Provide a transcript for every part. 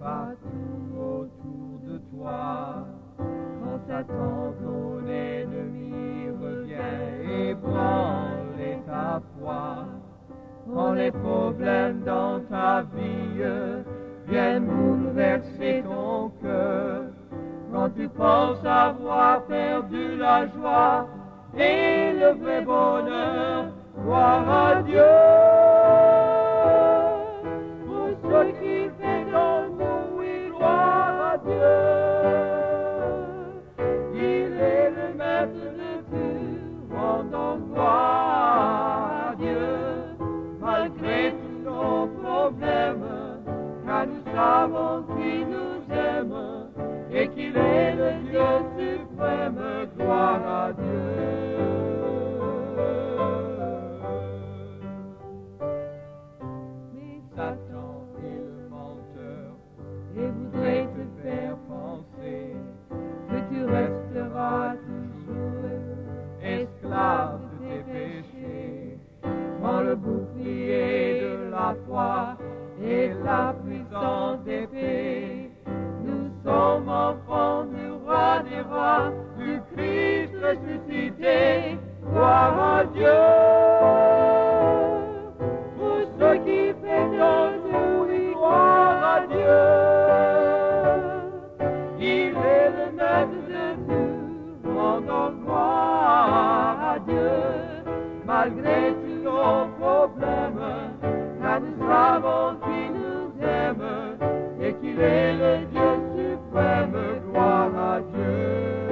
partout autour de toi. Quand Satan, ton ennemi, revient ébranler ta foi. Quand les problèmes dans ta vie viennent bouleverser ton cœur. Quand tu penses avoir perdu la joie et le vrai bonheur, gloire à Dieu. Pour ceux qui fait en nous, oui, gloire à Dieu. Il est le maître de tout, rendons gloire à Dieu. Malgré tous nos problèmes, car nous savons qu'il nous aime et qu'il est le Dieu suprême, gloire à Dieu. Mais Satan est le menteur et voudrait te faire penser que tu resteras toujours esclave de tes péchés. Quand le bouclier de la foi et la puissance d'épée, nous sommes enfants du roi des rois, du Christ ressuscité, gloire à Dieu. Pour ceux qui fait en nous, oui, gloire à Dieu. Il est le maître de tout, rendons gloire à Dieu. Malgré tous nos problèmes, car nous savons qu'il nous aime et qu'il est le Dieu suprême, gloire à Dieu.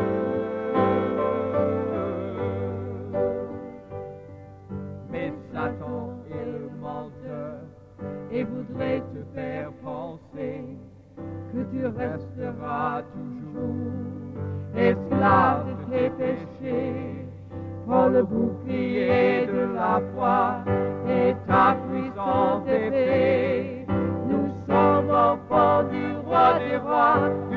Mais Satan est le menteur et voudrait te faire penser que tu resteras toujours esclave de tes péchés. Prends le bouclier de la foi et ta puissante épée. Nous sommes enfants du roi des rois,